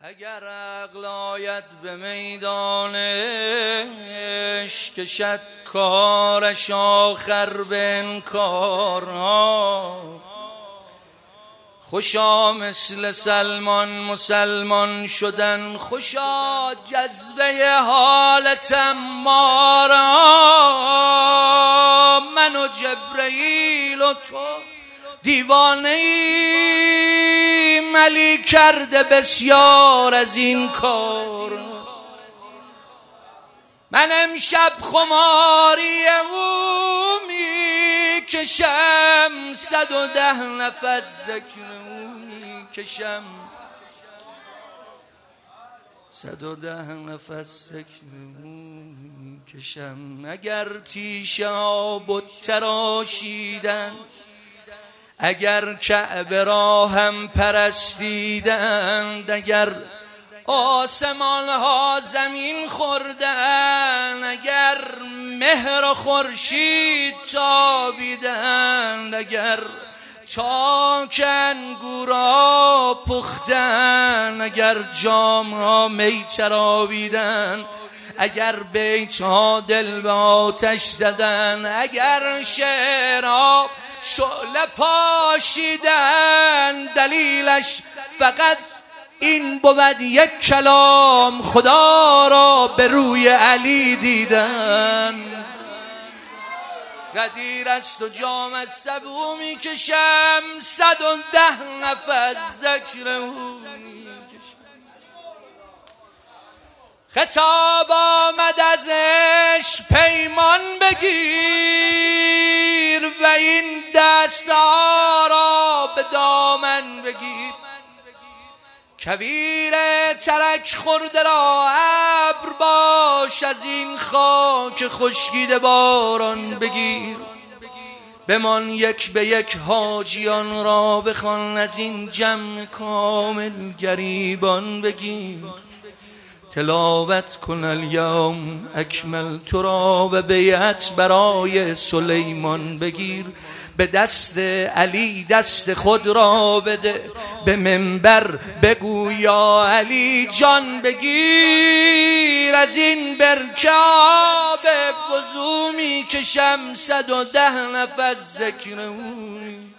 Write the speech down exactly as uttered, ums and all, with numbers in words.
اگر عقل آید به میدانش کشد کارش آخر به انکار. خوشا مثل سلمان مسلمان شدن، خوشا جذبه حالتم مارا. من و جبرئیل و تو دیوانه ایم، علی کرده بسیار از این کار. من امشب خماری او می کشم، صد و ده نفس ذکر او می کشم، صد و ده نفس ذکر او می کشم. اگر تیشه ها بت تراشیدن، اگر کعبه را هم پرستیدند، اگر آسمان ها زمین خوردند، اگر مهر و خورشید تابیدند، اگر تاک انگورا پختند، اگر جام ها می چراویدند، اگر بیت ها دل به آتش زدن، اگر شعرها شعله پاشیدن، دلیلش فقط این بود یک کلام، خدا را به روی علی دیدن. غدیر است و جام از سبو می کشم، صد و ده نفس ذکر او می کشم. خطاب آمد ازش پیمان بگیر و این دست‌ها را به دامن بگیر. کویر ترک خورده را ابر باش، از این خاک خشکیده باران بگیر. بمان یک به یک حاجیان را بخوان، از این جمع کامل گریبان بگیر. تلاوت کن الیوم اکملت را و بیعت برای سلیمان بگیر. به دست علی دست خود را بده، به منبر بگو یا علی جان بگیر. از این برکه آب وضو می کشم، صد و ده نفس ذکر او.